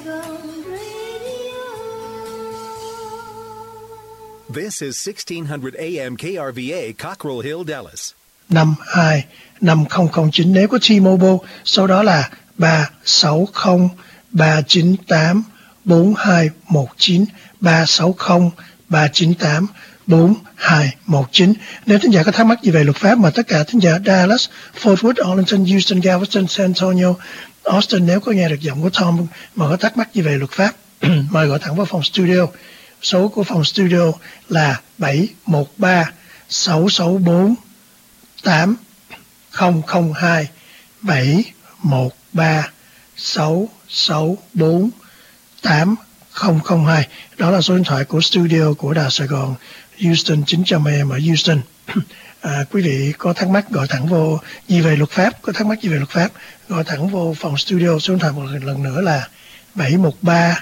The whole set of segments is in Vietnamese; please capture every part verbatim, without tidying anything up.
This is sixteen hundred A M K R V A, Cockrell Hill, Dallas. năm hai năm không không chín nếu có T-Mobile, sau đó là ba sáu không ba chín tám bốn hai một chín, ba sáu không ba chín tám bốn hai một chín. Nếu thính giả có thắc mắc gì về luật pháp, mà tất cả thính giả Dallas, Fort Worth, Arlington, Houston, Galveston, San Antonio, Austin, nếu có nghe được giọng của Tom mà có thắc mắc gì về luật pháp, mời gọi thẳng vào phòng studio. Số của phòng studio là bảy một ba sáu sáu bốn tám không không hai, bảy một ba sáu sáu bốn tám không không hai. Đó là số điện thoại của studio của Đài Sài Gòn, Houston chín trăm A M ở Houston. À, quý vị có thắc mắc gọi thẳng vô gì về luật pháp, có thắc mắc gì về luật pháp, gọi thẳng vô phòng studio. Số điện thoại một lần nữa là bảy một ba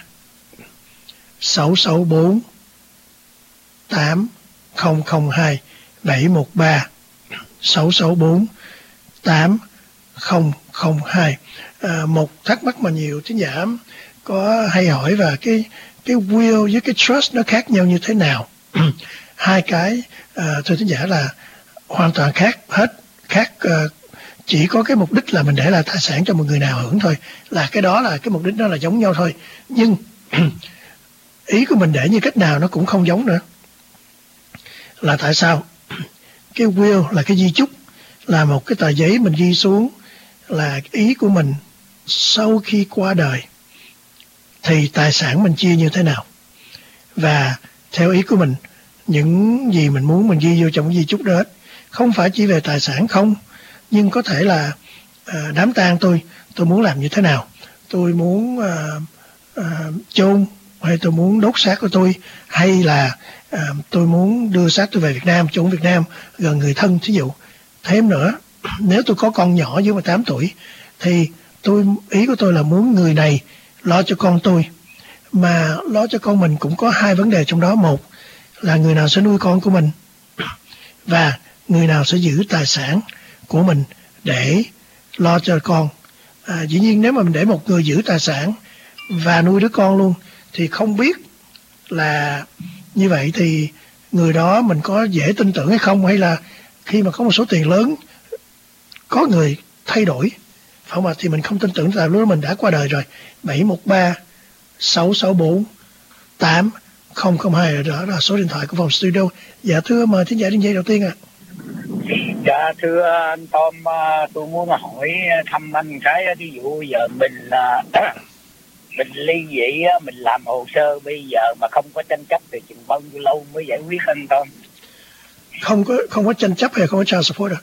sáu sáu bốn tám không không hai, bảy một ba sáu sáu bốn tám không không hai. À, một thắc mắc mà nhiều thính giả có hay hỏi và cái cái will với cái trust nó khác nhau như thế nào? Hai cái à, thưa thính giả là hoàn toàn khác hết, khác à, chỉ có cái mục đích là mình để lại tài sản cho một người nào hưởng thôi, là cái đó là cái mục đích đó là giống nhau thôi, nhưng ý của mình để như cách nào nó cũng không giống nữa. Là tại sao? Cái will là cái di chúc, là một cái tờ giấy mình ghi xuống là ý của mình sau khi qua đời thì tài sản mình chia như thế nào, và theo ý của mình những gì mình muốn mình ghi vô trong cái di chúc đó hết. Không phải chỉ về tài sản không, nhưng có thể là à, đám tang tôi tôi muốn làm như thế nào, tôi muốn à, à, chôn hay tôi muốn đốt xác của tôi, hay là à, tôi muốn đưa xác tôi về Việt Nam, chôn Việt Nam gần người thân. Thí dụ thêm nữa, nếu tôi có con nhỏ dưới mười tám tuổi thì tôi ý của tôi là muốn người này lo cho con tôi, mà lo cho con mình cũng có hai vấn đề trong đó. Một là người nào sẽ nuôi con của mình, và người nào sẽ giữ tài sản của mình để lo cho con. À, dĩ nhiên nếu mà mình để một người giữ tài sản và nuôi đứa con luôn thì không biết là như vậy thì người đó mình có dễ tin tưởng hay không, hay là khi mà có một số tiền lớn có người thay đổi phải không ạ, thì mình không tin tưởng, tại lúc đó mình đã qua đời rồi. Bảy một ba sáu sáu bốn tám không không hai, đó là số điện thoại của phòng studio. Dạ thưa, mời thính giả đến giây đầu tiên ạ. À. Dạ thưa anh Tom, tôi muốn hỏi thăm anh cái, ví dụ giờ mình mình ly dị, mình làm hồ sơ bây giờ mà không có tranh chấp thì chừng bao nhiêu lâu mới giải quyết anh Tom? Không có không có tranh chấp hay không có child support à?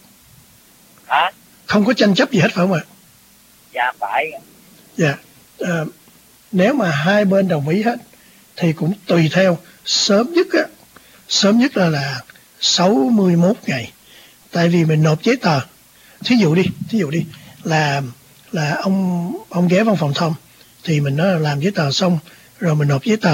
Hả? Không có tranh chấp gì hết phải không ạ? Dạ phải. Dạ. À, nếu mà hai bên đồng ý hết thì cũng tùy theo. Sớm nhất á, sớm nhất là là sáu mươi mốt ngày. Tại vì mình nộp giấy tờ. Thí dụ đi, thí dụ đi là là ông ông ghé văn phòng Tom thì mình nói là làm giấy tờ xong rồi mình nộp giấy tờ.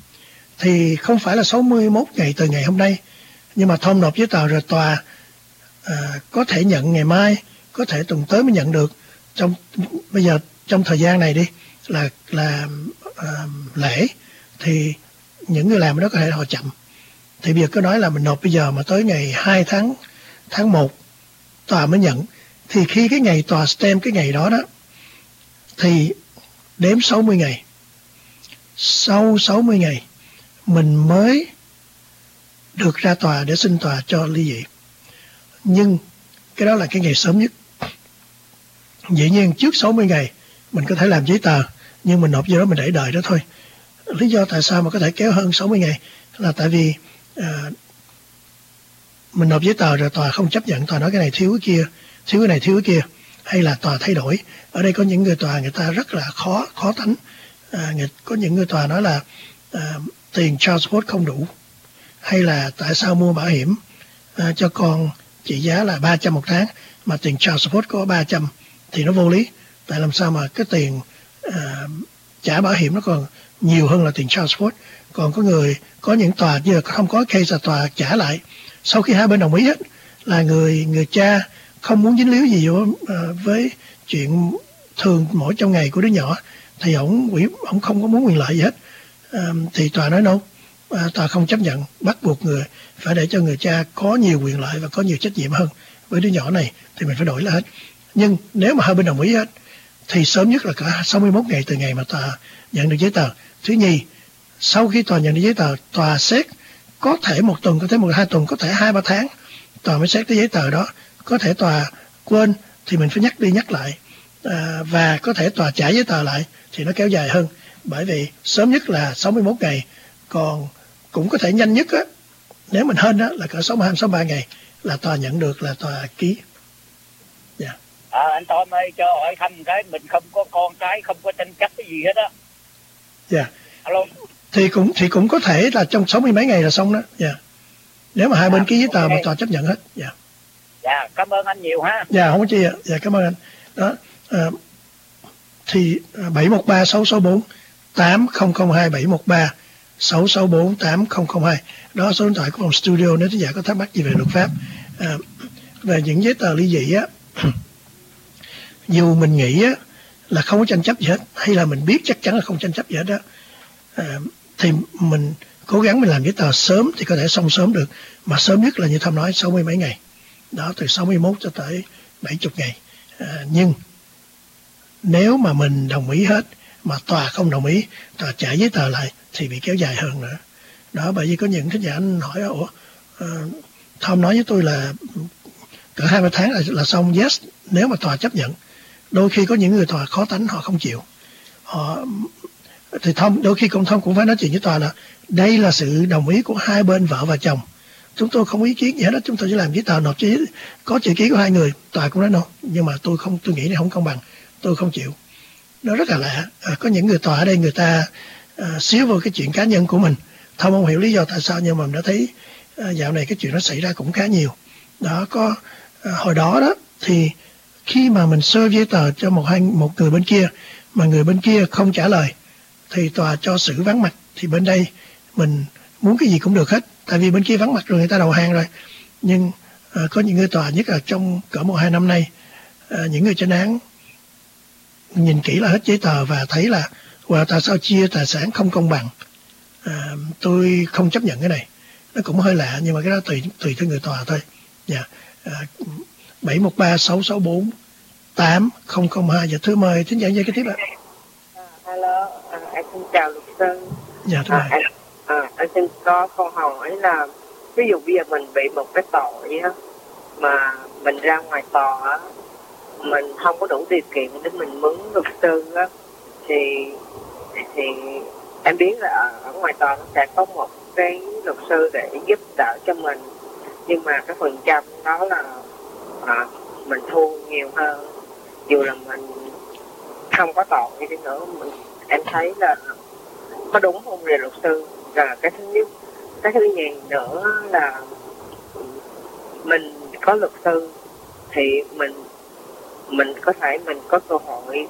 Thì không phải là sáu mươi mốt ngày từ ngày hôm nay, nhưng mà Tom nộp giấy tờ rồi tòa à, có thể nhận ngày mai, có thể tuần tới mới nhận được. Trong bây giờ trong thời gian này đi là là à, lễ thì những người làm đó có thể họ chậm. Thì bây giờ cứ nói là mình nộp bây giờ mà tới ngày hai tháng tháng một tòa mới nhận, thì khi cái ngày tòa stamp cái ngày đó đó thì đếm sáu mươi ngày. Sau sáu mươi ngày mình mới được ra tòa để xin tòa cho ly dị. Nhưng cái đó là cái ngày sớm nhất. Dĩ nhiên trước sáu mươi ngày mình có thể làm giấy tờ, nhưng mình nộp vô đó mình để đợi đó thôi. Lý do tại sao mà có thể kéo hơn sáu mươi ngày là tại vì à, mình nộp giấy tờ rồi tòa không chấp nhận, tòa nói cái này thiếu cái kia, thiếu cái này thiếu cái kia, hay là tòa thay đổi. Ở đây có những người tòa người ta rất là khó khó tánh. À, người, có những người tòa nói là à, tiền child support không đủ, hay là tại sao mua bảo hiểm à, cho con trị giá là ba trăm một tháng mà tiền child support có ba trăm thì nó vô lý. Tại làm sao mà cái tiền à, trả bảo hiểm nó còn nhiều hơn là tiền child support. Còn có người, có những tòa như là không có case là tòa trả lại sau khi hai bên đồng ý hết, là người người cha không muốn dính líu gì vô, à, với chuyện thường mỗi trong ngày của đứa nhỏ thì ổng quỷ ổng không có muốn quyền lợi gì hết. À, thì tòa nói đâu, à, tòa không chấp nhận, bắt buộc người phải để cho người cha có nhiều quyền lợi và có nhiều trách nhiệm hơn với đứa nhỏ này, thì mình phải đổi lại hết. Nhưng nếu mà hai bên đồng ý hết thì sớm nhất là cả sáu mươi mốt ngày từ ngày mà tòa nhận được giấy tờ. Thứ nhì, sau khi tòa nhận được giấy tờ, tòa xét có thể một tuần, có thể một hai tuần, có thể hai ba tháng tòa mới xét cái giấy tờ đó. Có thể tòa quên thì mình phải nhắc đi nhắc lại, à, và có thể tòa trả giấy tờ lại thì nó kéo dài hơn. Bởi vì sớm nhất là sáu mươi mốt ngày, còn cũng có thể nhanh nhất á, nếu mình hên á, là cỡ sáu mươi hai, sáu mươi ba ngày là tòa nhận được, là tòa ký. Dạ. Yeah. À, anh Tom ơi, cho hỏi thăm cái, mình không có con cái, không có tranh chấp cái gì hết á. Dạ. Yeah. Alo. Thì cũng thì cũng có thể là trong sáu mươi mấy ngày là xong đó. Dạ. Yeah. Nếu mà hai à, bên ký giấy tờ mà tòa chấp nhận hết. Dạ. Yeah. Dạ, cảm ơn anh nhiều ha. Dạ, không có chi ạ. Dạ, cảm ơn anh. Đó. À, thì bảy một ba sáu sáu bốn tám không không hai, bảy một ba sáu sáu bốn tám không không hai, đó là số điện thoại của phòng studio nếu thính giả có thắc mắc gì về luật pháp. À, về những giấy tờ ly dị á, dù mình nghĩ á, là không có tranh chấp gì hết, hay là mình biết chắc chắn là không tranh chấp gì hết đó, à, thì mình cố gắng mình làm giấy tờ sớm thì có thể xong sớm được, mà sớm nhất là như Thâm nói sáu mươi mấy ngày, đó, từ sáu mươi mốt cho tới bảy mươi ngày. À, nhưng nếu mà mình đồng ý hết mà tòa không đồng ý, tòa trả giấy tờ lại thì bị kéo dài hơn nữa. Đó, bởi vì có những thính giả anh hỏi, ủa, uh, Tom nói với tôi là cỡ hai ba tháng là, là xong. Yes, nếu mà tòa chấp nhận. Đôi khi có những người tòa khó tánh, họ không chịu. Họ thì Tom, đôi khi công Tom cũng phải nói chuyện với tòa là đây là sự đồng ý của hai bên vợ và chồng. Chúng tôi không ý kiến gì hết đó, chúng tôi chỉ làm giấy tờ nộp giấy, có chữ ký của hai người. Tòa cũng nói no, nhưng mà tôi không, tôi nghĩ này không công bằng, tôi không chịu. Nó rất là lạ. À, có những người tòa ở đây người ta à, xíu vào cái chuyện cá nhân của mình. Thông không hiểu lý do tại sao, nhưng mà mình đã thấy à, dạo này cái chuyện nó xảy ra cũng khá nhiều. Đó, có à, hồi đó đó thì khi mà mình serve giấy tờ cho một hai một người bên kia mà người bên kia không trả lời thì tòa cho xử vắng mặt, thì bên đây mình muốn cái gì cũng được hết, tại vì bên kia vắng mặt rồi, người ta đầu hàng rồi. Nhưng à, có những người tòa, nhất là trong cỡ một hai năm nay, à, những người chánh án nhìn kỹ là hết giấy tờ và thấy là wow, tại sao chia tài sản không công bằng, à, tôi không chấp nhận cái này. Nó cũng hơi lạ, nhưng mà cái đó tùy tùy theo người tòa thôi. Dạ. À, bảy một ba sáu sáu bốn tám không không hai. Dạ, thưa mời thính giả dây cái tiếp ạ. À, hello, à, anh xin chào luật sư. Dạ, thưa à, anh, à, anh xin có câu hỏi là ví dụ bây giờ mình bị một cái tội á, mà mình ra ngoài tòa á, mình không có đủ điều kiện để mình mướn luật sư á, thì thì em biết là ở, ở ngoài tòa nó sẽ có một cái luật sư để giúp đỡ cho mình, nhưng mà cái phần trăm đó là à, mình thua nhiều hơn, dù là mình không có tội đi nữa. Mình, em thấy là có đúng không về luật sư? Là cái thứ nhất, cái thứ nhì nữa là mình có luật sư thì mình mình có thể mình có cơ hội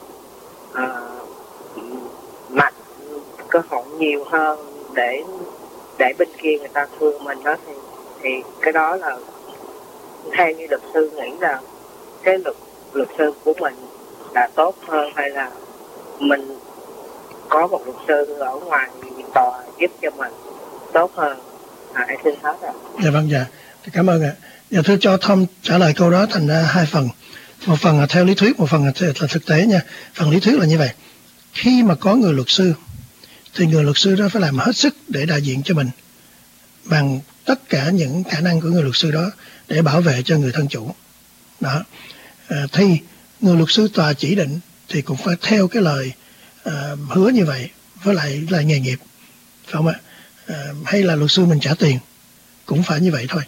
uh, mạnh cơ hội nhiều hơn để để bên kia người ta thương mình đó, thì thì cái đó là theo như luật sư nghĩ là cái luật luật sư của mình là tốt hơn, hay là mình có một luật sư ở ngoài tòa giúp cho mình tốt hơn? À, em xin hết ạ. Dạ vâng, dạ, cảm ơn ạ. Dạ, thưa cho Tom trả lời câu đó thành ra hai phần. Một phần là theo lý thuyết, một phần là, là thực tế nha. Phần lý thuyết là như vậy: khi mà có người luật sư thì người luật sư đó phải làm hết sức để đại diện cho mình bằng tất cả những khả năng của người luật sư đó để bảo vệ cho người thân chủ đó. À, thì người luật sư tòa chỉ định thì cũng phải theo cái lời à, hứa như vậy, với lại là nghề nghiệp, phải không ạ? À, hay là luật sư mình trả tiền cũng phải như vậy thôi.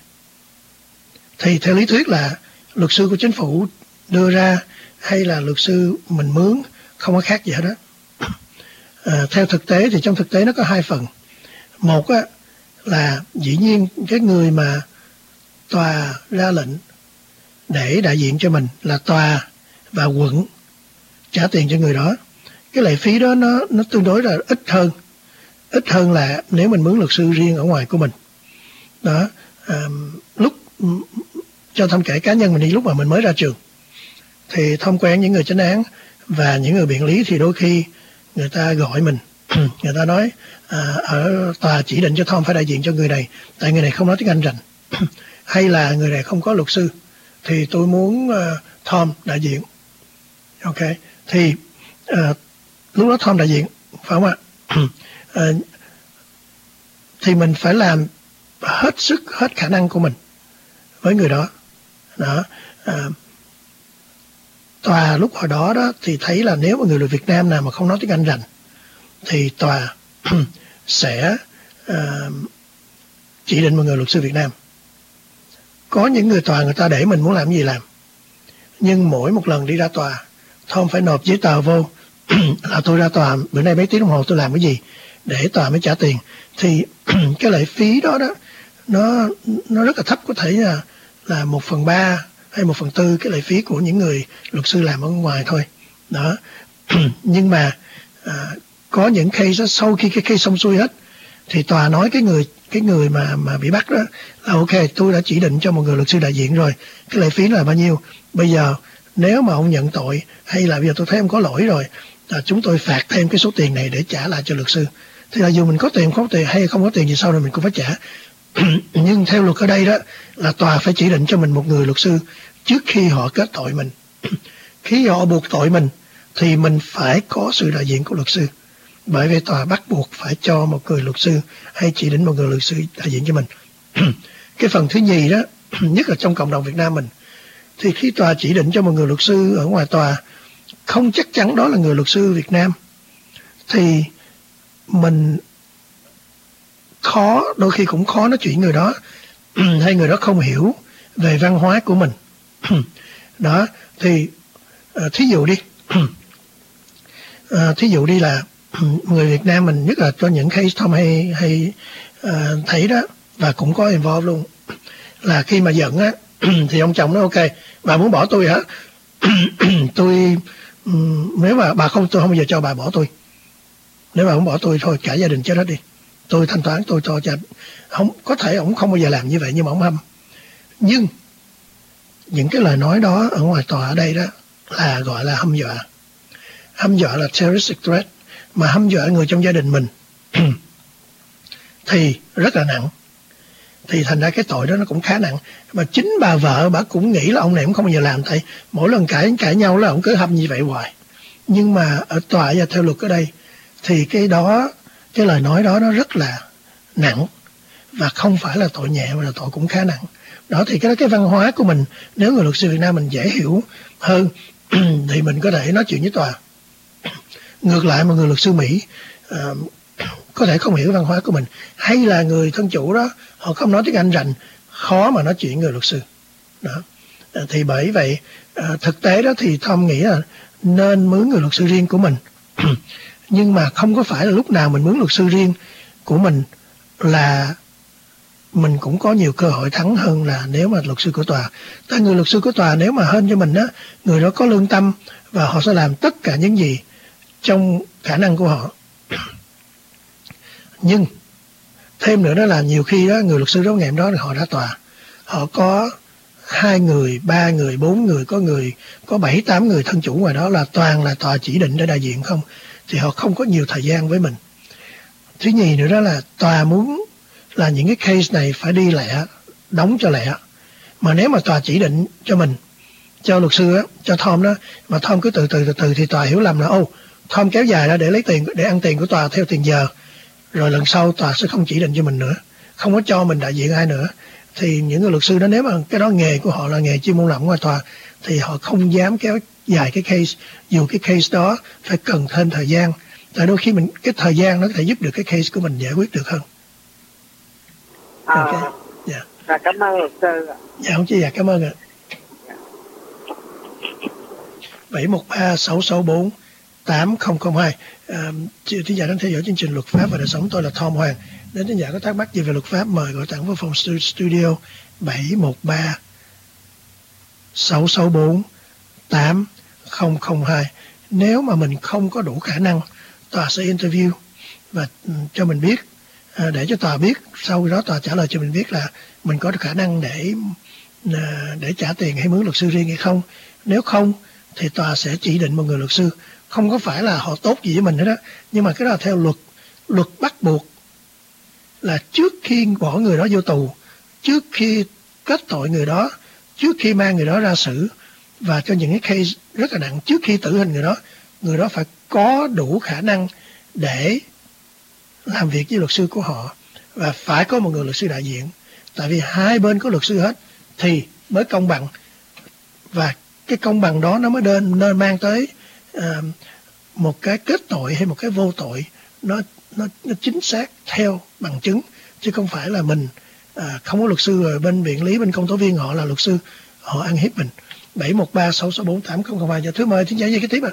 Thì theo lý thuyết là luật sư của chính phủ đưa ra hay là luật sư mình mướn không có khác gì hết đó. À, theo thực tế thì trong thực tế nó có hai phần. Một á, là dĩ nhiên cái người mà tòa ra lệnh để đại diện cho mình là tòa và quận trả tiền cho người đó. Cái lệ phí đó nó nó tương đối là ít hơn, ít hơn là nếu mình mướn luật sư riêng ở ngoài của mình. Đó, à, lúc cho Thông kể cá nhân mình đi, lúc mà mình mới ra trường thì Thông quen những người chánh án Và những người biện lý thì đôi khi người ta gọi mình, người ta nói à, ở tòa chỉ định cho Tom phải đại diện cho người này, tại người này không nói tiếng Anh rành, hay là người này không có luật sư, thì tôi muốn uh, Tom đại diện. Ok, thì uh, lúc đó Tom đại diện, phải không ạ? uh, thì mình phải làm hết sức, hết khả năng của mình với người đó. Đó. Uh, tòa lúc hồi đó đó thì thấy là nếu mà người Việt Nam nào mà không nói tiếng Anh rành thì tòa sẽ uh, chỉ định một người luật sư Việt Nam. Có những người tòa người ta để mình muốn làm gì làm, nhưng mỗi một lần đi ra tòa Tom phải nộp giấy tờ vô là tôi ra tòa bữa nay mấy tiếng đồng hồ tôi làm cái gì để tòa mới trả tiền. Thì cái lệ phí đó đó nó nó rất là thấp, có thể là là một phần ba hay một phần tư cái lệ phí của những người luật sư làm ở ngoài thôi đó. Nhưng mà à, có những case đó, sau khi cái case xong xuôi hết thì tòa nói cái người cái người mà mà bị bắt đó là ok, tôi đã chỉ định cho một người luật sư đại diện rồi, cái lệ phí là bao nhiêu, bây giờ nếu mà ông nhận tội hay là bây giờ tôi thấy ông có lỗi rồi, là chúng tôi phạt thêm cái số tiền này để trả lại cho luật sư. Thì là dù mình có tiền không có tiền hay không có tiền gì sau này mình cũng phải trả. Nhưng theo luật ở đây đó là tòa phải chỉ định cho mình một người luật sư trước khi họ kết tội mình. Khi họ buộc tội mình thì mình phải có sự đại diện của luật sư, bởi vì tòa bắt buộc phải cho một người luật sư hay chỉ định một người luật sư đại diện cho mình. Cái phần thứ nhì đó, nhất là trong cộng đồng Việt Nam mình, thì khi tòa chỉ định cho một người luật sư ở ngoài tòa không chắc chắn đó là người luật sư Việt Nam thì mình khó, đôi khi cũng khó nói chuyện người đó hay người đó không hiểu về văn hóa của mình. Đó thì uh, thí dụ đi uh, thí dụ đi là người Việt Nam mình, nhất là cho những case Tom hay hay uh, thấy đó, và cũng có involve luôn, là khi mà giận á thì ông chồng nói ok, bà muốn bỏ tôi hả? tôi um, nếu mà bà không, tôi không bao giờ cho bà bỏ tôi. Nếu bà không bỏ tôi thôi cả gia đình chết hết đi, tôi thanh toán, tôi cho cho không. Có thể ông không bao giờ làm như vậy nhưng mà ông hâm. Nhưng những cái lời nói đó ở ngoài tòa ở đây đó là gọi là hăm dọa. Hăm dọa là terroristic threat, mà hăm dọa người trong gia đình mình thì rất là nặng. Thì thành ra cái tội đó nó cũng khá nặng. Mà chính bà vợ bà cũng nghĩ là ông này cũng không bao giờ làm, tại mỗi lần cãi cãi nhau là ông cứ hăm như vậy hoài. Nhưng mà ở tòa và theo luật ở đây thì cái đó, cái lời nói đó nó rất là nặng và không phải là tội nhẹ mà là tội cũng khá nặng. Đó thì cái cái văn hóa của mình, nếu người luật sư Việt Nam mình dễ hiểu hơn thì mình có thể nói chuyện với tòa. Ngược lại một người luật sư Mỹ uh, có thể không hiểu văn hóa của mình, hay là người thân chủ đó họ không nói tiếng Anh rành, khó mà nói chuyện người luật sư đó. Uh, thì bởi vậy uh, thực tế đó thì Tom nghĩ là nên mướn người luật sư riêng của mình. Nhưng mà không có phải là lúc nào mình mướn luật sư riêng của mình là mình cũng có nhiều cơ hội thắng hơn là nếu mà luật sư của tòa. Tại người luật sư của tòa nếu mà hơn cho mình á, người đó có lương tâm và họ sẽ làm tất cả những gì trong khả năng của họ. Nhưng thêm nữa đó là nhiều khi đó người luật sư đó ngày hôm đó họ ra tòa, họ có hai người, ba người, bốn người, có người có bảy tám người thân chủ ngoài đó là toàn là tòa chỉ định để đại diện không, thì họ không có nhiều thời gian với mình. Thứ nhì nữa đó là tòa muốn là những cái case này phải đi lẹ, đóng cho lẹ. Mà nếu mà tòa chỉ định cho mình, cho luật sư á, cho Tom đó, mà Tom cứ từ từ từ từ thì tòa hiểu lầm là ô, Tom kéo dài ra để lấy tiền, để ăn tiền của tòa theo tiền giờ, rồi lần sau tòa sẽ không chỉ định cho mình nữa, không có cho mình đại diện ai nữa. Thì những người luật sư đó, nếu mà cái đó nghề của họ là nghề chuyên môn lỏng ngoài tòa, thì họ không dám kéo dài cái case, dù cái case đó phải cần thêm thời gian. Tại đôi khi mình cái thời gian nó có thể giúp được cái case của mình giải quyết được hơn. À, ok, dạ. Dạ, cảm ơn luật sư ạ. Dạ không chứ, dạ cảm ơn ạ. bảy một ba sáu sáu bốn tám không không hai. À, thính giả đang theo dõi chương trình Luật pháp và đời sống, tôi là Tom Hoàng. Nếu thính giả có thắc mắc gì về luật pháp, mời gọi thẳng vào phòng studio bảy một ba sáu sáu bốn tám không không hai. Nếu mà mình không có đủ khả năng, tòa sẽ interview và cho mình biết, à, để cho tòa biết, sau đó tòa trả lời cho mình biết là mình có khả năng để để trả tiền hay mướn luật sư riêng hay không. Nếu không thì tòa sẽ chỉ định một người luật sư. Không có phải là họ tốt gì với mình hết đó, nhưng mà cái đó là theo luật. Luật bắt buộc là trước khi bỏ người đó vô tù, trước khi kết tội người đó, trước khi mang người đó ra xử, và cho những cái case rất là nặng, trước khi tử hình người đó, người đó phải có đủ khả năng để làm việc với luật sư của họ, và phải có một người luật sư đại diện. Tại vì hai bên có luật sư hết thì mới công bằng, và cái công bằng đó nó mới nên, nên mang tới uh, một cái kết tội hay một cái vô tội nó, nó, nó chính xác theo bằng chứng, chứ không phải là mình à, không có luật sư rồi bên viện lý, bên công tố viên họ là luật sư, họ ăn hiếp mình. Bảy một ba sáu sáu bốn tám không không hai. Dạ thưa mời thính giả gì cái tiếp ạ.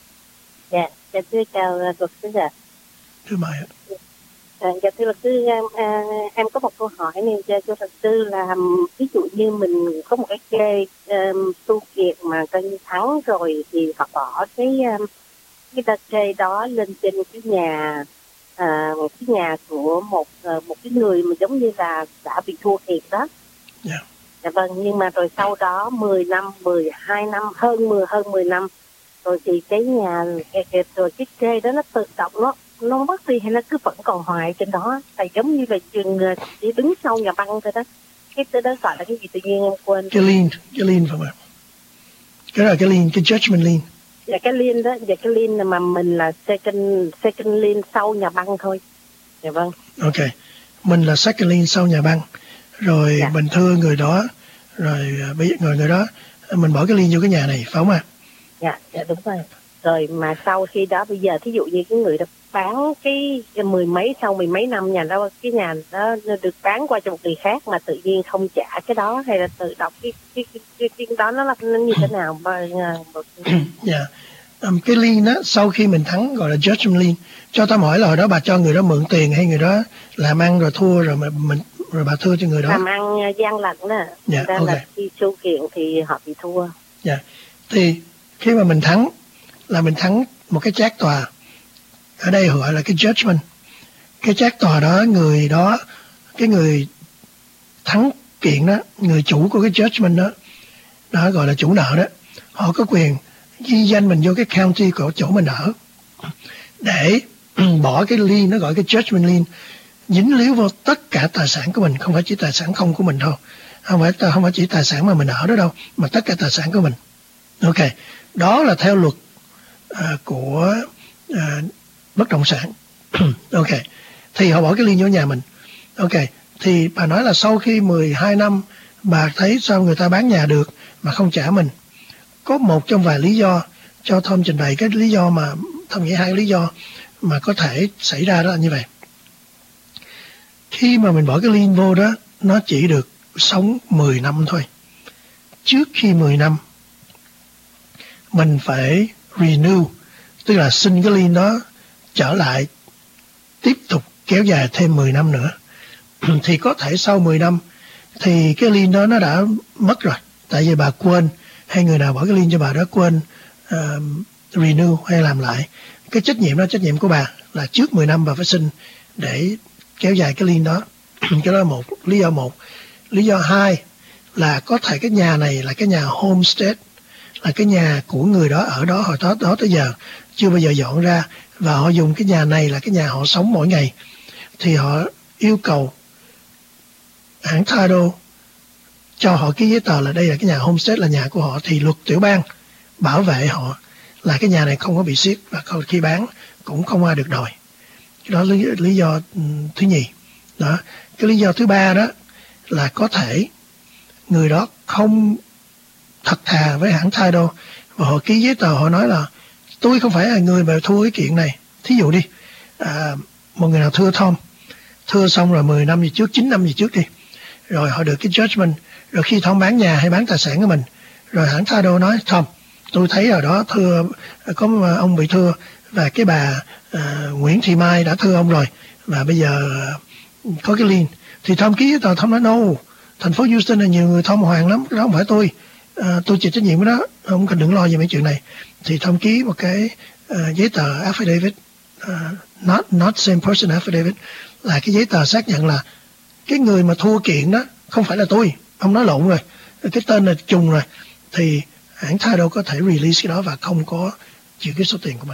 Dạ, dạ thưa chào luật sư ạ. Thưa mời ạ. À, dạ thưa luật sư, em, à, em có một câu hỏi này cho, cho luật sư là ví dụ như mình có một cái kê um, tu kiệt mà coi như thắng rồi thì họ bỏ cái um, cái tờ kê đó lên trên cái nhà à, một cái nhà của một một cái người mà giống như là đã bị thua thiệt đó. Dạ. Dạ vâng, nhưng mà rồi sau đó mười năm, mười hai năm, hơn mười hơn mười năm rồi thì cái nhà rồi cái kê đó nó tự động nó nó mất đi hay nó cứ vẫn còn hoài trên đó, tại giống như là chừng chỉ đứng sau nhà băng thôi đó. Cái từ đó gọi là cái gì tự nhiên em quên. Cái lien, cái lien phải không ạ? Cái là cái lien, cái judgment lien. Dạ cái lien đó, dạ cái lien mà mình là second second lien sau nhà băng thôi. Dạ vâng. Ok, mình là second lien sau nhà băng, rồi dạ. Mình thưa người đó, rồi bây giờ người người đó mình bỏ cái lien vô cái nhà này phải không ạ? Dạ, dạ đúng rồi. Rồi mà sau khi đó bây giờ thí dụ như cái người đó bán cái, cái mười mấy sau mười mấy năm nhà đó, cái nhà đó được bán qua cho một người khác mà tự nhiên không trả cái đó, hay là tự động cái cái cái, cái, cái đó nó là nó như thế nào mà dạ um, cái lien đó sau khi mình thắng gọi là judgment lien. Cho tao hỏi là hồi đó bà cho người đó mượn tiền hay người đó làm ăn rồi thua rồi mà mình rồi bà thưa cho người đó làm ăn gian lận đó. Dạ, ra ok. là khi sưu kiện thì họ bị thua. Dạ, thì khi mà mình thắng là mình thắng một cái trác tòa, ở đây gọi là cái judgment. Cái trác tòa đó, người đó, cái người thắng kiện đó, người chủ của cái judgment đó, đó gọi là chủ nợ đó, họ có quyền ghi danh mình vô cái county của chỗ mình ở để bỏ cái lien, nó gọi cái judgment lien, dính líu vào tất cả tài sản của mình, không phải chỉ tài sản không của mình thôi, không phải không phải chỉ tài sản mà mình ở đó đâu, mà tất cả tài sản của mình. Ok, đó là theo luật à, của à, bất động sản. Ok, thì họ bỏ cái lien vô nhà mình. Ok, thì bà nói là sau khi mười hai năm bà thấy sao người ta bán nhà được mà không trả mình, có một trong vài lý do, cho Tom trình bày cái lý do mà Tom nghĩ hai lý do mà có thể xảy ra đó là như vậy. Khi mà mình bỏ cái lien vô đó, nó chỉ được sống mười năm thôi. Trước khi mười năm mình phải renew, tức là xin cái lien đó trở lại, tiếp tục kéo dài thêm mười năm nữa. Thì có thể sau mười năm thì cái lien đó nó đã mất rồi, tại vì bà quên, hay người nào bỏ cái lien cho bà đó quên uh, renew hay làm lại. Cái trách nhiệm đó, trách nhiệm của bà là trước mười năm bà phải xin để kéo dài cái lien đó. Cái đó là một lý do một. Lý do hai là có thể cái nhà này là cái nhà homestead, là cái nhà của người đó ở đó hồi đó, đó tới giờ chưa bao giờ dọn ra, và họ dùng cái nhà này là cái nhà họ sống mỗi ngày, thì họ yêu cầu hãng title cho họ ký giấy tờ là đây là cái nhà homestead, là nhà của họ, thì luật tiểu bang bảo vệ họ là cái nhà này không có bị siết, và khi bán cũng không ai được đòi. Đó là lý, lý do thứ nhì. Đó. Cái lý do thứ ba đó là có thể người đó không thật thà với hãng title, và họ ký giấy tờ họ nói là tôi không phải là người mà thua cái kiện này. Thí dụ đi, à, một người nào thưa Tom, thưa xong rồi mười năm gì trước, chín năm gì trước đi, rồi họ được cái judgment, rồi khi Tom bán nhà hay bán tài sản của mình, rồi hãng title nói Tom, tôi thấy ở đó thưa có ông bị thưa, và cái bà à, Nguyễn Thị Mai đã thưa ông rồi, và bây giờ uh, có cái lien, thì Tom ký với tờ. Tom nói no, thành phố Houston là nhiều người Tom Hoàng lắm, đó không phải tôi, uh, tôi chịu trách nhiệm với đó, không cần đừng lo về mấy chuyện này. Thì Tom ký một cái uh, giấy tờ affidavit, uh, not not same person affidavit, là cái giấy tờ xác nhận là cái người mà thua kiện đó không phải là tôi, ông nói lộn rồi, cái tên là trùng rồi. Thì hãng title có thể release cái đó và không có chịu cái số tiền của mình.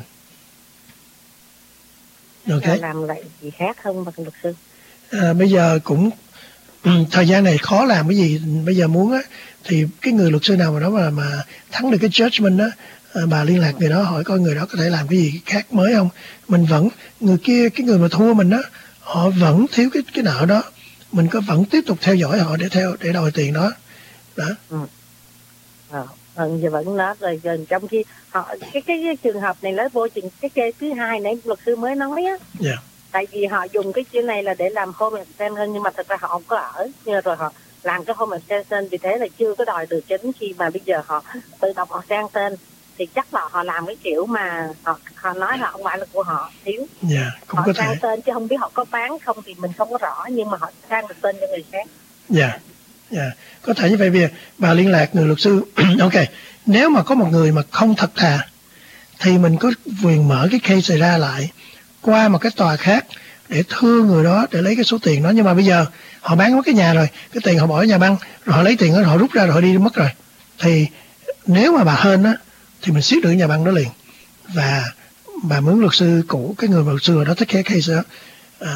Okay. Làm lại gì khác không bằng luật sư? À, bây giờ cũng um, thời gian này khó làm cái gì. Bây giờ muốn á thì cái người luật sư nào mà đó mà mà thắng được cái judgment đó, à, bà liên lạc người đó hỏi coi người đó có thể làm cái gì khác mới không. Mình vẫn người kia cái người mà thua mình đó, họ vẫn thiếu cái cái nợ đó, mình có vẫn tiếp tục theo dõi họ để theo để đòi tiền đó. Đó. Ừ. À, ừ, giờ vẫn nói rồi gần trong khi họ cái, cái cái trường hợp này lấy vô chừng cái case thứ hai nãy luật sư mới nói á. Yeah. Tại vì họ dùng cái chữ này là để làm home extension nhưng mà thật ra họ không có ở, nhưng rồi họ làm cái home extension vì thế là chưa có đòi được, chính khi mà bây giờ họ tự động họ sang tên thì chắc là họ làm cái kiểu mà họ họ nói là không phải là của họ, thiếu. Yeah, cũng họ có sang thể. tên chứ không biết họ có bán không thì mình không có rõ, nhưng mà họ sang được tên cho người khác. Dạ, yeah. Yeah. Có thể như vậy. Bây giờ bà liên lạc người luật sư. Ok, nếu mà có một người mà không thật thà thì mình có quyền mở cái case này ra lại qua một cái tòa khác để thưa người đó để lấy cái số tiền đó. Nhưng mà bây giờ họ bán mất cái nhà rồi, cái tiền họ bỏ ở nhà băng rồi, họ lấy tiền đó, họ rút ra rồi họ đi mất rồi, thì nếu mà bà hên á thì mình siết được nhà băng đó liền và bà mướn luật sư cũ, cái người luật sư ở đó take care case đó, à,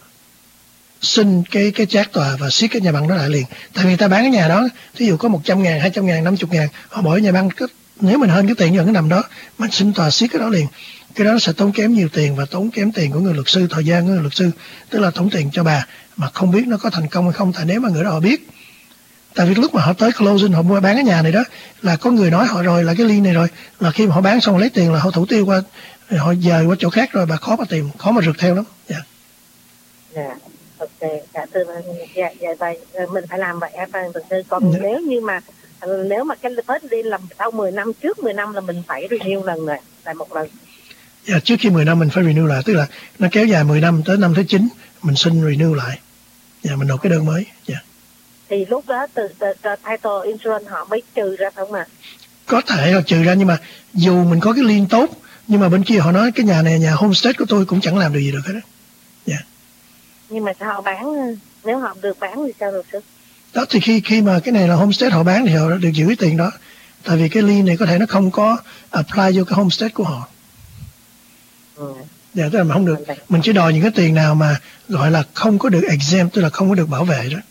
xin cái cái chát tòa và siết cái nhà băng đó lại liền. Tại vì người ta bán cái nhà đó, ví dụ có một trăm ngàn, hai trăm ngàn, năm mươi ngàn, họ bỏ ở nhà băng, nếu mình hên cái tiền vẫn nằm đó, mình xin tòa siết cái đó liền. Cái đó sẽ tốn kém nhiều tiền và tốn kém tiền của người luật sư, thời gian của người luật sư, tức là tốn tiền cho bà mà không biết nó có thành công hay không. Tại nếu mà người đó họ biết, tại vì lúc mà họ tới closing, họ mua bán cái nhà này đó là có người nói họ rồi là cái lien này rồi, là khi mà họ bán xong lấy tiền là họ thủ tiêu qua, họ dời qua chỗ khác rồi, bà khó mà tìm, khó mà rượt theo lắm. Dạ. Yeah. Yeah. Ok, dạ thưa dạ, dạ vậy mình phải làm vậy em luật sư. Còn yeah. nếu như mà nếu mà cái first đi làm sau mười năm, trước mười năm là mình phải renew lần rồi, lại một lần. Dạ, trước khi mười năm mình phải renew lại, tức là nó kéo dài mười năm tới năm thứ chín mình xin renew lại. Dạ, mình nộp cái đơn mới. Dạ. Thì lúc đó từ, từ, từ title insurance họ mới trừ ra không ạ? Có thể họ trừ ra, nhưng mà dù mình có cái lien tốt nhưng mà bên kia họ nói cái nhà này nhà homestead của tôi cũng chẳng làm được gì được hết đó. Dạ. Nhưng mà sao họ bán, nếu họ được bán thì sao được sư? Đó thì khi khi mà cái này là homestead họ bán thì họ được giữ cái tiền đó. Tại vì cái lien này có thể nó không có apply vô cái homestead của họ. Ừ. Dạ, tức là mà không được, mình chỉ đòi những cái tiền nào mà gọi là không có được exempt, tức là không có được bảo vệ đó.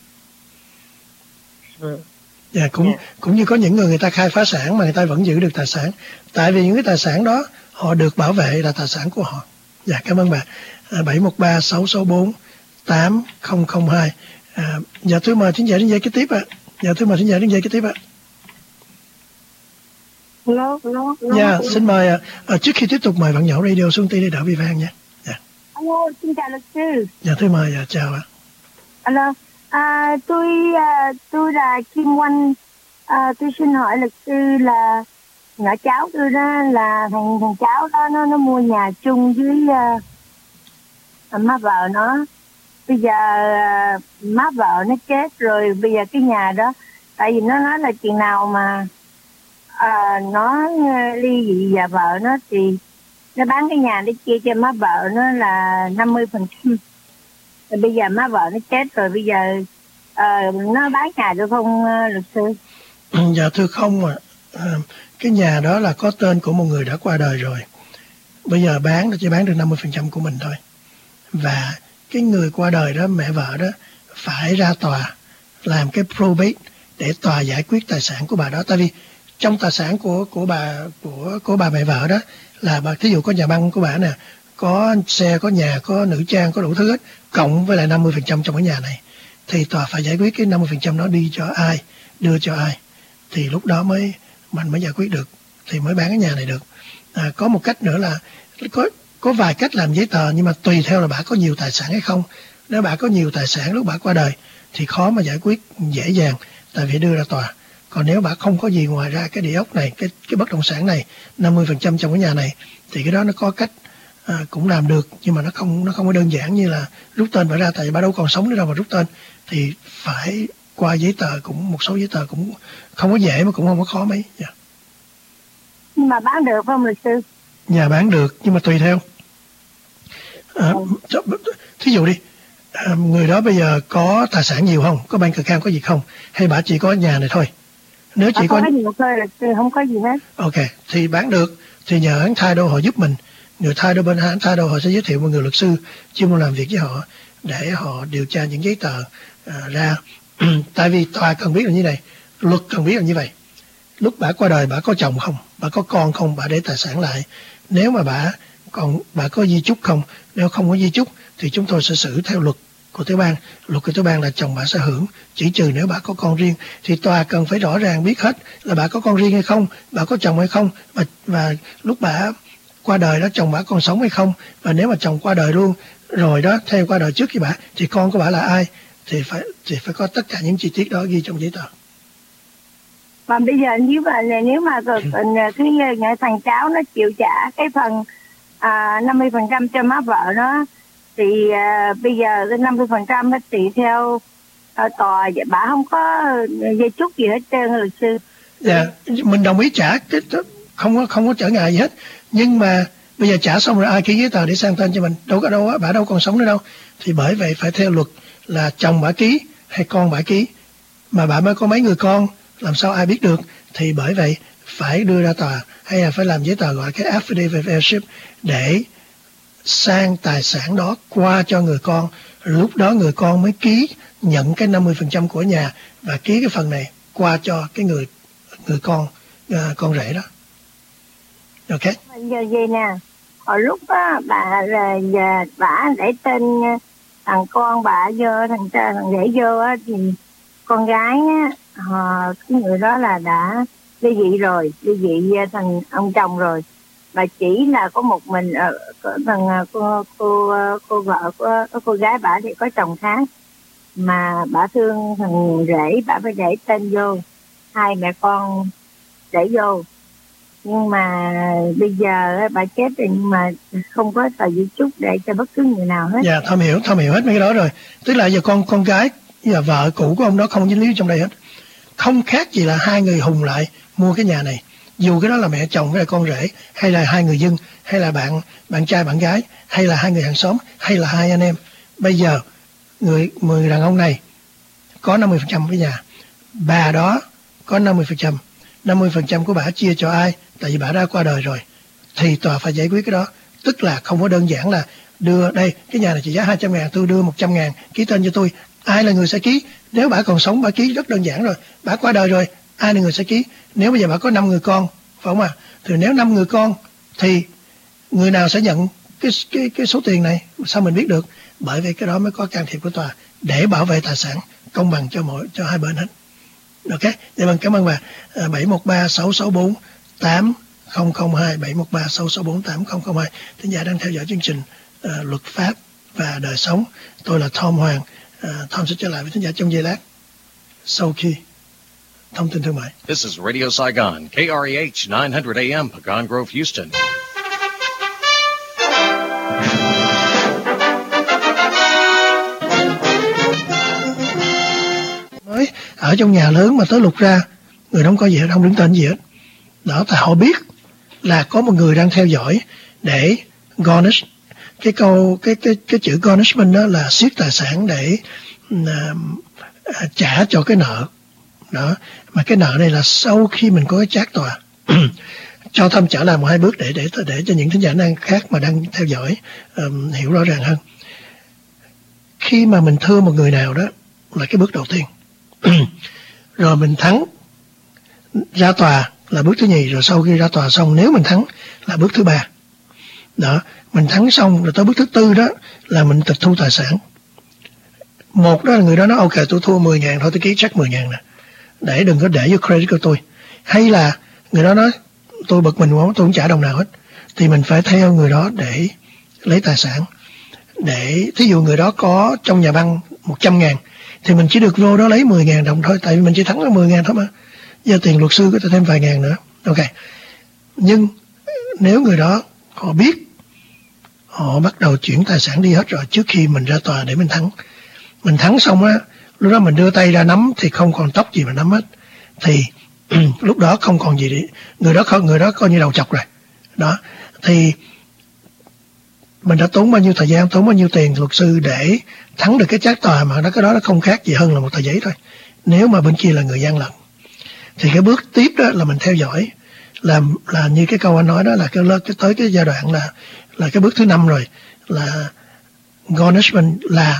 Ừ. Dạ, cũng yeah. cũng như có những người người ta khai phá sản mà người ta vẫn giữ được tài sản. Tại vì những cái tài sản đó họ được bảo vệ là tài sản của họ. Dạ, cảm ơn bà. À, bảy một ba sáu sáu bốn tám không không hai. À, dạ thưa mời thính giả đến dây kế tiếp ạ. À. Dạ thưa mời thính giả đến dây kế tiếp ạ. À. Hello, hello, hello. Dạ, xin mời à, à, trước khi tiếp tục mời bạn nhỏ radio xuống tí để đỡ bị vang nha. Dạ. Alo, xin chào luật sư. Dạ thưa mời, dạ chào ạ. Alo, à, tôi à, tôi là Kim Oanh. À, tôi xin hỏi luật sư là nhỏ cháu tôi đó là thằng thằng cháu đó nó nó mua nhà chung với uh, má vợ nó. Bây giờ uh, má vợ nó chết rồi, bây giờ cái nhà đó tại vì nó nói là chừng nào mà À, nó ly dị và vợ nó thì nó bán cái nhà để chia cho má vợ nó là năm mươi phần trăm. Rồi bây giờ má vợ nó chết rồi, bây giờ uh, nó bán nhà được không uh, luật sư? Dạ thưa không ạ. À, cái nhà đó là có tên của một người đã qua đời rồi. Bây giờ bán nó chỉ bán được năm mươi phần trăm của mình thôi. Và cái người qua đời đó, mẹ vợ đó, phải ra tòa làm cái probate để tòa giải quyết tài sản của bà đó. Tại vì trong tài sản của của bà của của bà mẹ vợ đó là bà, thí dụ có nhà băng của bà nè, có xe, có nhà, có nữ trang, có đủ thứ hết, cộng với lại năm mươi phần trăm trong cái nhà này, thì tòa phải giải quyết cái năm mươi phần trăm đó đi cho ai, đưa cho ai, thì lúc đó mới mình mới giải quyết được, thì mới bán cái nhà này được. À, có một cách nữa là có có vài cách làm giấy tờ, nhưng mà tùy theo là bà có nhiều tài sản hay không. Nếu bà có nhiều tài sản lúc bà qua đời thì khó mà giải quyết dễ dàng, tại vì đưa ra tòa. Còn nếu bà không có gì ngoài ra cái địa ốc này, cái cái bất động sản này, năm mươi phần trăm trong cái nhà này, thì cái đó nó có cách à, cũng làm được, nhưng mà nó không nó không có đơn giản như là rút tên bà ra, tại vì bà đâu còn sống nữa đâu mà rút tên, thì phải qua giấy tờ, cũng một số giấy tờ cũng không có dễ mà cũng không có khó mấy. Yeah. Nhưng mà bán được không luật sư? Nhà bán được, nhưng mà tùy theo. À, ừ. Thí dụ đi, à, người đó bây giờ có tài sản nhiều không, có bank account có gì không, hay bà chỉ có nhà này thôi. Nếu chỉ có có nhiều thôi là không có gì hết. Ok, thì bán được thì nhờ hãng title họ giúp mình. Người title bên hãng title họ sẽ giới thiệu một người luật sư chuyên môn làm việc với họ để họ điều tra những giấy tờ uh, ra. Tại vì tòa cần biết là như này, luật cần biết là như vậy. Lúc bà qua đời bà có chồng không, bà có con không, bà để tài sản lại. Nếu mà bà còn bà có di chúc không, nếu không có di chúc thì chúng tôi sẽ xử theo luật của tiểu bang. Luật của tiểu bang là chồng bà sẽ hưởng, chỉ trừ nếu bà có con riêng. Thì tòa cần phải rõ ràng biết hết là bà có con riêng hay không, bà có chồng hay không, và, và lúc bà qua đời đó chồng bà còn sống hay không, và nếu mà chồng qua đời luôn rồi đó, theo qua đời trước khi bà, thì con của bà là ai, thì phải thì phải có tất cả những chi tiết đó ghi trong giấy tờ. Và bây giờ như vậy là nếu mà rồi cái thằng cháu nó chịu trả cái phần à, năm mươi phần trăm cho má vợ nó, thì à, bây giờ cái năm mươi phần trăm nó tùy theo à, tòa, bà không có dây chúc gì hết trơn luật sư. Dạ, mình đồng ý trả, cái không có không có trở ngại gì hết, nhưng mà bây giờ trả xong rồi ai ký giấy tờ để sang tên cho mình, đâu có đâu á, bà đâu còn sống nữa đâu, thì bởi vậy phải theo luật là chồng bà ký hay con bà ký, mà bà mới có mấy người con, làm sao ai biết được, thì bởi vậy phải đưa ra tòa hay là phải làm giấy tờ gọi cái affidavit of heirship để sang tài sản đó qua cho người con, lúc đó người con mới ký nhận cái năm mươi phần trăm của nhà và ký cái phần này qua cho cái người người con uh, con rể đó. Ok. Giờ vậy nè, hồi lúc á bà là giờ bà để tên thằng con bà vô, thằng thằng rể vô á, thì con gái á, họ, cái người đó là đã ly dị rồi, ly dị thành ông chồng rồi, bà chỉ là có một mình thằng cô cô cô vợ của cô gái bà thì có chồng khác, mà bà thương thằng rể, bà phải để tên vô, hai mẹ con để vô. Nhưng mà bây giờ bà chết rồi, nhưng mà không có tờ di chúc để cho bất cứ người nào hết. Dạ, Thơm hiểu, Thơm hiểu hết mấy cái đó rồi. Tức là giờ con con gái và vợ cũ của ông đó không dính líu trong đây hết. Không khác gì là hai người hùng lại mua cái nhà này. Dù cái đó là mẹ chồng với là con rể, hay là hai người dân, hay là bạn bạn trai bạn gái, hay là hai người hàng xóm, hay là hai anh em. Bây giờ người người đàn ông này có năm mươi phần trăm với nhà, bà đó có năm mươi phần trăm. năm mươi phần trăm của bà chia cho ai? Tại vì bà đã qua đời rồi. Thì tòa phải giải quyết cái đó. Tức là không có đơn giản là đưa đây, cái nhà này trị giá hai trăm ngàn, tôi đưa một trăm ngàn, ký tên cho tôi. Ai là người sẽ ký? Nếu bà còn sống bà ký rất đơn giản rồi. Bà qua đời rồi, ai là người sẽ ký? Nếu bây giờ bà có năm người con, phải không ạ? À? Thì nếu năm người con thì người nào sẽ nhận cái cái cái số tiền này? Sao mình biết được? Bởi vì cái đó mới có can thiệp của tòa để bảo vệ tài sản công bằng cho mỗi cho hai bên hết. Ok, dạ vâng, cảm ơn bà. À, bảy một ba sáu sáu bốn tám không không hai, bảy một ba sáu sáu bốn tám không không hai. Thính giả đang theo dõi chương trình uh, luật pháp và đời sống. Tôi là Tom Hoàng. Uh, Tom sẽ trở lại với thính giả trong giây lát sau khi thông tin thương mại. This is Radio Saigon, K R E H nine hundred A M, Pecan Grove, Houston. Mới ở trong nhà lớn mà tới lục ra, người đó không có gì hết, không đứng tên gì hết. Đó, thì họ biết là có một người đang theo dõi để garnish. Cái câu cái cái cái chữ garnishment đó là siết tài sản để uh, trả cho cái nợ. Đó, mà cái nợ này là sau khi mình có cái trác tòa. Cho Thâm trở lại một hai bước để để để cho những thính giả đang khác mà đang theo dõi um, hiểu rõ ràng hơn. Khi mà mình thưa một người nào đó là cái bước đầu tiên. Rồi mình thắng, ra tòa là bước thứ nhì, rồi sau khi ra tòa xong nếu mình thắng là bước thứ ba. Đó, mình thắng xong rồi tới bước thứ tư đó là mình tịch thu tài sản. Một đó là người đó nói ok tôi thua mười ngàn thôi, tôi ký check mười ngàn nè, để đừng có để vô credit của tôi. Hay là người đó nói tôi bực mình quá, tôi không trả đồng nào hết, thì mình phải theo người đó để lấy tài sản. Để thí dụ người đó có trong nhà băng một trăm ngàn thì mình chỉ được vô đó lấy mười ngàn đồng thôi, tại vì mình chỉ thắng là mười ngàn thôi mà. Giờ tiền luật sư có thể thêm vài ngàn nữa. Ok. Nhưng nếu người đó họ biết, họ bắt đầu chuyển tài sản đi hết rồi trước khi mình ra tòa để mình thắng. Mình thắng xong á, lúc đó mình đưa tay ra nắm thì không còn tóc gì mà nắm hết. Thì lúc đó không còn gì để, người đó không, người đó coi như đầu chọc rồi. Đó. Thì mình đã tốn bao nhiêu thời gian, tốn bao nhiêu tiền luật sư để thắng được cái trác tòa, mà nó cái đó nó không khác gì hơn là một tờ giấy thôi. Nếu mà bên kia là người gian lận. Thì cái bước tiếp đó là mình theo dõi, là là như cái câu anh nói đó, là cái, cái tới cái giai đoạn là là cái bước thứ năm rồi, là garnishment, là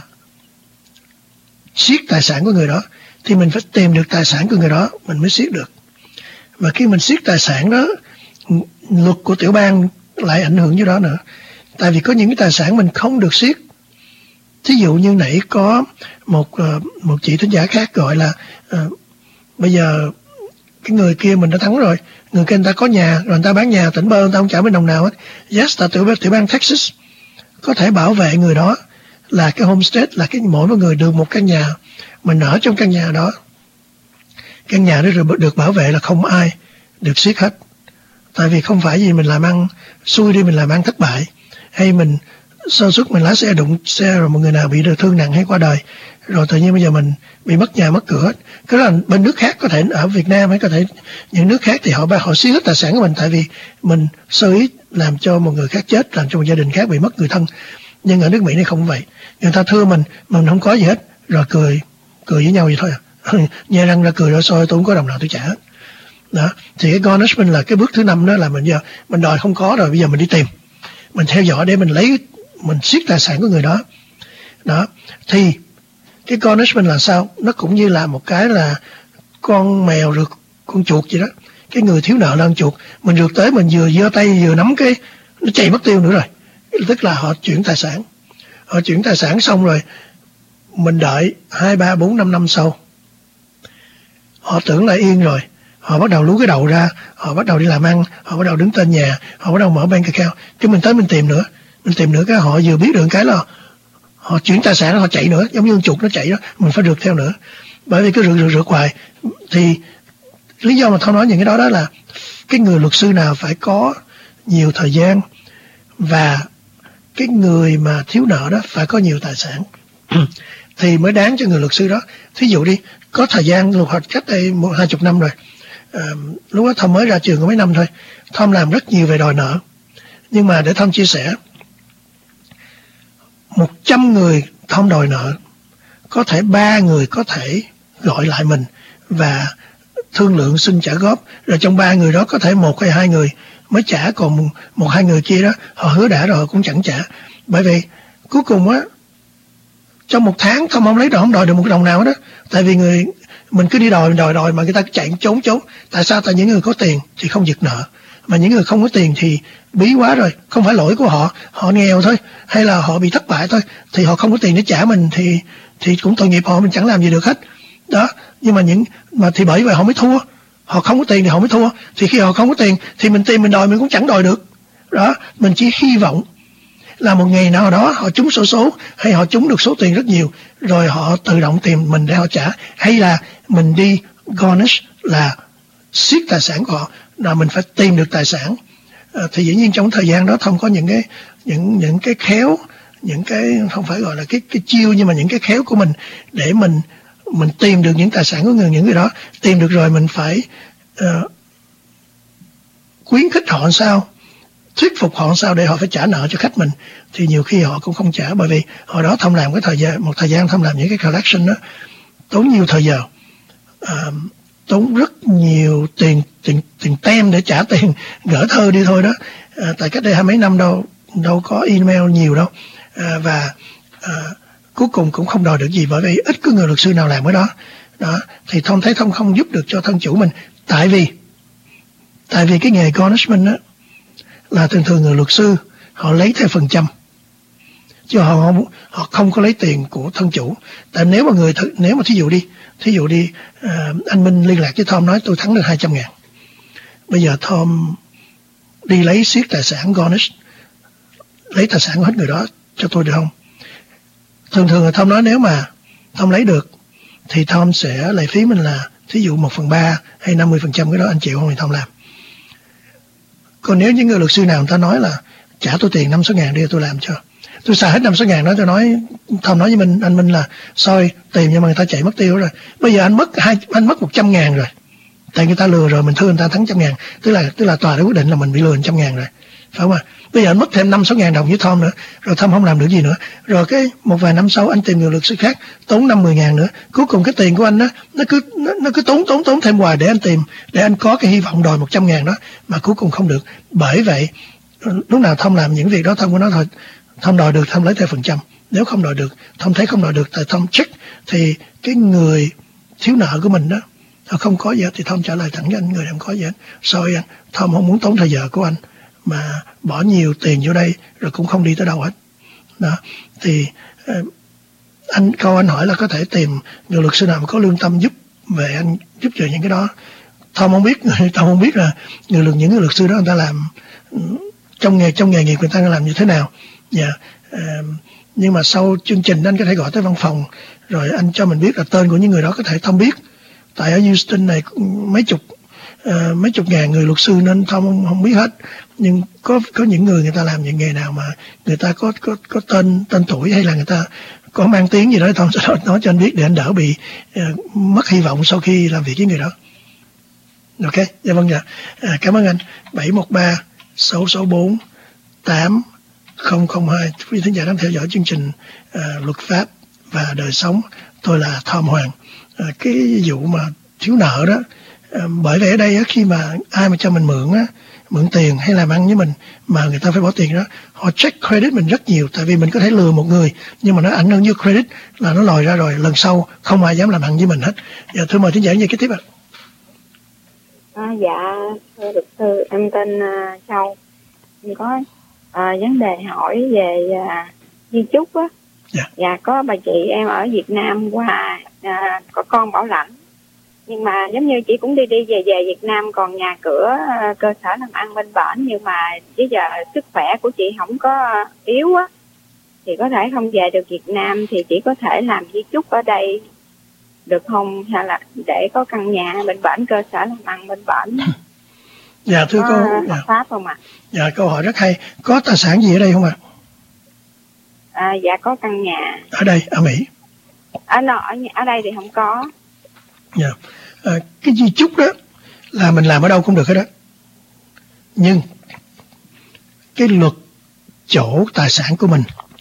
siết tài sản của người đó. Thì mình phải tìm được tài sản của người đó mình mới siết được. Và khi mình siết tài sản đó, luật của tiểu bang lại ảnh hưởng với đó nữa. Tại vì có những cái tài sản mình không được siết. Thí dụ như nãy có một một chị thính giả khác gọi là uh, bây giờ cái người kia mình đã thắng rồi, người kia người ta có nhà rồi, người ta bán nhà tỉnh bơ, người ta không trả bên đồng nào hết. Yes, là tiểu, tiểu bang Texas có thể bảo vệ người đó, là cái homestead, là cái mỗi một người được một căn nhà, mình ở trong căn nhà đó, căn nhà đó được, được bảo vệ là không ai được siết hết. Tại vì không phải gì mình làm ăn xui đi, mình làm ăn thất bại, hay mình sơ suất mình lái xe đụng xe rồi một người nào bị thương nặng hay qua đời, rồi tự nhiên bây giờ mình bị mất nhà mất cửa hết. Cái đó là bên nước khác, có thể ở Việt Nam hay có thể những nước khác thì họ họ siết hết tài sản của mình, tại vì mình sơ ý làm cho một người khác chết, làm cho một gia đình khác bị mất người thân. Nhưng ở nước Mỹ này không vậy, người ta thưa mình mình không có gì hết, rồi cười cười với nhau vậy thôi à. Nhe răng ra cười rồi soi, tôi không có đồng nào tôi trả hết. Đó, thì cái garnishment là cái bước thứ năm đó, là mình giờ mình đòi không có rồi, bây giờ mình đi tìm, mình theo dõi để mình lấy, mình siết tài sản của người đó. Đó, thì cái garnishment là sao? Nó cũng như là một cái là con mèo rượt con chuột vậy đó. Cái người thiếu nợ là con chuột, mình rượt tới mình vừa giơ tay vừa nắm cái nó chạy mất tiêu nữa rồi. Tức là họ chuyển tài sản, họ chuyển tài sản xong rồi mình đợi hai ba bốn năm năm sau, họ tưởng là yên rồi, họ bắt đầu lú cái đầu ra, họ bắt đầu đi làm ăn, họ bắt đầu đứng tên nhà, họ bắt đầu mở bank account. Cái mình tới mình tìm nữa, mình tìm nữa, cái họ vừa biết được cái là họ chuyển tài sản, họ chạy nữa, giống như con chuột nó chạy đó, mình phải rượt theo nữa. Bởi vì cứ rượt rượt rượt hoài. Thì lý do mà Thao nói những cái đó đó là cái người luật sư nào phải có nhiều thời gian, và cái người mà thiếu nợ đó phải có nhiều tài sản thì mới đáng cho người luật sư đó. Thí dụ đi, có thời gian luật học cách đây một hai chục năm rồi, à, lúc đó Thom mới ra trường có mấy năm thôi, Thom làm rất nhiều về đòi nợ. Nhưng mà để Thom chia sẻ, một trăm người Thom đòi nợ, có thể ba người có thể gọi lại mình và thương lượng xin trả góp, rồi trong ba người đó có thể một hay hai người mới trả, còn một hai người kia đó họ hứa đã rồi họ cũng chẳng trả. Bởi vì cuối cùng á, trong một tháng Thom không lấy được, không đòi được một cái đồng nào đó. Tại vì người mình cứ đi đòi đòi đòi mà người ta chạy trốn trốn. Tại sao? Tại những người có tiền thì không giật nợ, mà những người không có tiền thì bí quá rồi, không phải lỗi của họ, họ nghèo thôi, hay là họ bị thất bại thôi, thì họ không có tiền để trả mình, thì thì cũng tội nghiệp họ, mình chẳng làm gì được hết. Đó, nhưng mà những mà thì bởi vậy họ mới thua. Họ không có tiền thì họ mới thua. Thì khi họ không có tiền thì mình tìm mình đòi mình cũng chẳng đòi được. Đó, mình chỉ hy vọng là một ngày nào đó họ trúng xổ số, hay họ trúng được số tiền rất nhiều, rồi họ tự động tìm mình để họ trả, hay là mình đi garnish, là siết tài sản của họ, là mình phải tìm được tài sản. À, thì dĩ nhiên trong thời gian đó không có những cái những những cái khéo, những cái không phải gọi là cái cái chiêu, nhưng mà những cái khéo của mình để mình mình tìm được những tài sản của người những người đó. Tìm được rồi mình phải uh, khuyến khích họ sao, thuyết phục họ sao để họ phải trả nợ cho khách mình. Thì nhiều khi họ cũng không trả, bởi vì hồi đó Thom làm cái thời gian một thời gian Thom làm những cái collection đó tốn nhiều thời giờ, uh, tốn rất nhiều tiền tiền tiền tem để trả tiền gửi thơ đi thôi đó. À, tại cách đây hai mấy năm đâu đâu có email nhiều đâu, à, và à, cuối cùng cũng không đòi được gì, bởi vì ít có người luật sư nào làm cái đó. Đó, thì Thom thấy Thom không giúp được cho thân chủ mình, tại vì tại vì cái nghề garnishment đó là thường thường người luật sư họ lấy theo phần trăm, chứ họ không họ không có lấy tiền của thân chủ. Tại nếu mà người th- nếu mà thí dụ đi thí dụ đi à, anh Minh liên lạc với Thom nói tôi thắng được hai trăm ngàn, bây giờ Thom đi lấy siết tài sản garnish, lấy tài sản của hết người đó cho tôi được không? Thường thường là Thom nói nếu mà Thom lấy được thì Thom sẽ lấy phí mình là thí dụ một phần ba hay năm mươi phần trăm, cái đó anh chịu không thì Thom làm. Còn nếu những người luật sư nào người ta nói là trả tôi tiền năm sáu ngàn đi tôi làm cho, tôi xài hết năm sáu ngàn đó, tôi nói Thom nói với mình anh Minh là sorry tiền nhưng mà người ta chạy mất tiêu rồi, bây giờ anh mất hai anh mất một trăm ngàn rồi, tại người ta lừa rồi, mình thưa người ta thắng trăm ngàn, tức là tức là tòa đã quyết định là mình bị lừa trăm ngàn rồi, phải không ạ? Bây giờ anh mất thêm năm sáu ngàn đồng với Tom nữa, rồi Tom không làm được gì nữa. Rồi cái một vài năm sau anh tìm người luật sư khác tốn năm mười ngàn nữa. Cuối cùng cái tiền của anh đó, nó cứ nó, nó cứ tốn tốn tốn thêm hoài để anh tìm, để anh có cái hy vọng đòi một trăm ngàn đó, mà cuối cùng không được. Bởi vậy lúc nào Tom làm những việc đó, Tom có nói thôi, Tom đòi được Tom lấy theo phần trăm. Nếu không đòi được, Tom thấy không đòi được, tại Tom check thì cái người thiếu nợ của mình đó không có gì hết, thì Tom trả lời thẳng với anh, người không có gì hết. Sorry anh, Tom không muốn tốn thời giờ của anh mà bỏ nhiều tiền vô đây rồi cũng không đi tới đâu hết. Đó, thì uh, anh câu anh hỏi là có thể tìm người luật sư nào mà có lương tâm giúp về anh giúp cho những cái đó. Tom không biết, Tom không biết là người luật những người luật sư đó người ta làm trong nghề trong nghề nghiệp người ta làm như thế nào. Dạ. Yeah. Uh, nhưng mà sau chương trình anh có thể gọi tới văn phòng rồi anh cho mình biết là tên của những người đó, có thể Tom biết. Tại ở Houston này mấy chục uh, mấy chục ngàn người luật sư nên Tom không, không biết hết. Nhưng có có những người người ta làm những nghề nào mà người ta có có có tên tên tuổi hay là người ta có mang tiếng gì đó, Tom sẽ nói cho anh biết để anh đỡ bị uh, mất hy vọng sau khi làm việc với người đó. Ok, dạ vâng dạ. À, cảm ơn anh. bảy một ba sáu sáu bốn tám không không hai. Quý thính giả đang theo dõi chương trình uh, luật pháp và đời sống. Tôi là Tom Hoàng. À, cái vụ mà thiếu nợ đó, à, bởi vậy ở đây á, khi mà ai mà cho mình mượn á, mượn tiền hay làm ăn với mình mà người ta phải bỏ tiền đó, họ check credit mình rất nhiều, tại vì mình có thể lừa một người nhưng mà nó ảnh hưởng như credit là nó lòi ra rồi, lần sau không ai dám làm ăn với mình hết. Dạ, thưa mời thính giả về cái tiếp ạ. À, dạ thưa luật sư, em tên uh, Châu. Em có uh, vấn đề hỏi về uh, di chúc á. Dạ. Dạ, có bà chị em ở Việt Nam qua à, có con bảo lãnh, nhưng mà giống như chị cũng đi đi về về Việt Nam, còn nhà cửa à, cơ sở làm ăn bên bển, nhưng mà bây giờ sức khỏe của chị không có yếu á, thì có thể không về được Việt Nam, thì chị có thể làm di chúc ở đây được không, hay là để có căn nhà bên bển, cơ sở làm ăn bên bển? Dạ thưa có cô, hợp dạ. pháp không ạ? À? Dạ câu hỏi rất hay. Có tài sản gì ở đây không ạ? À? À, dạ có căn nhà ở đây ở Mỹ. Ở ở, ở đây thì không có. Dạ. À, cái di chúc đó là mình làm ở đâu cũng được hết đó, nhưng cái luật chỗ tài sản của mình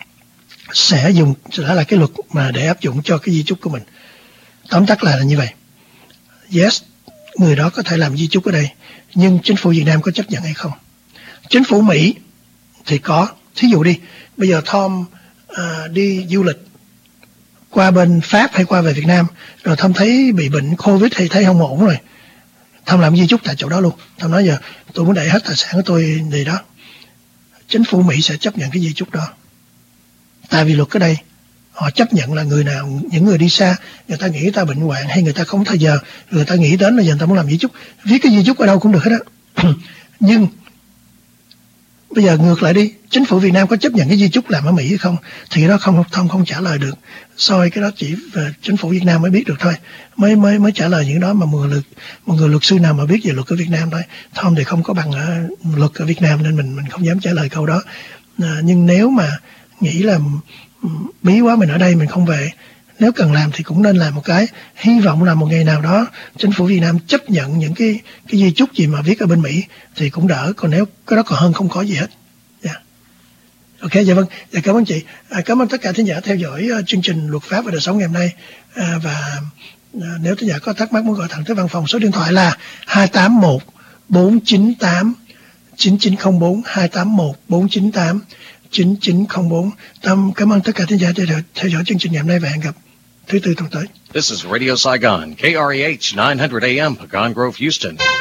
sẽ dùng sẽ là cái luật mà để áp dụng cho cái di chúc của mình. Tóm tắt là, là như vậy. Yes, người đó có thể làm di chúc ở đây, nhưng chính phủ Việt Nam có chấp nhận hay không? Chính phủ Mỹ thì có. Thí dụ đi, bây giờ Tom à, đi du lịch qua bên Pháp hay qua về Việt Nam, rồi Tom thấy bị bệnh Covid hay thấy không ổn rồi, Tom làm di chúc tại chỗ đó luôn. Tom nói giờ tôi muốn để hết tài sản của tôi gì đó. Chính phủ Mỹ sẽ chấp nhận cái di chúc đó. Tại vì luật ở đây họ chấp nhận là người nào, những người đi xa, người ta nghĩ người ta bệnh hoạn hay người ta không có thời giờ, người ta nghĩ đến là giờ người ta muốn làm di chúc, viết cái di chúc ở đâu cũng được hết á. Nhưng bây giờ ngược lại đi, chính phủ Việt Nam có chấp nhận cái di chúc làm ở Mỹ hay không? Thì cái đó không không không trả lời được. Sorry, cái đó chỉ về chính phủ Việt Nam mới biết được thôi, mới mới mới trả lời những đó mà một người một người luật sư nào mà biết về luật ở Việt Nam thôi. Tom thì không có bằng ở luật ở Việt Nam nên mình mình không dám trả lời câu đó. À, nhưng nếu mà nghĩ là bí quá mình ở đây mình không về, nếu cần làm thì cũng nên làm một cái. Hy vọng là một ngày nào đó chính phủ Việt Nam chấp nhận những cái cái di chúc gì mà viết ở bên Mỹ thì cũng đỡ, còn nếu cái đó còn hơn không có gì hết. Yeah. Ok, dạ vâng, dạ, cảm ơn chị. À, cảm ơn tất cả thính giả theo dõi uh, chương trình Luật pháp và đời sống ngày hôm nay. À, và uh, nếu thính giả có thắc mắc muốn gọi thẳng tới văn phòng, số điện thoại là hai tám một bốn chín tám chín chín không bốn, hai tám một bốn chín tám chín chín không bốn. Tâm cảm ơn tất cả thính giả theo dõi, theo dõi chương trình ngày hôm nay và hẹn gặp thứ tư tuần tới. This is Radio Saigon, K R E H nine hundred A M, Pecan Grove, Houston.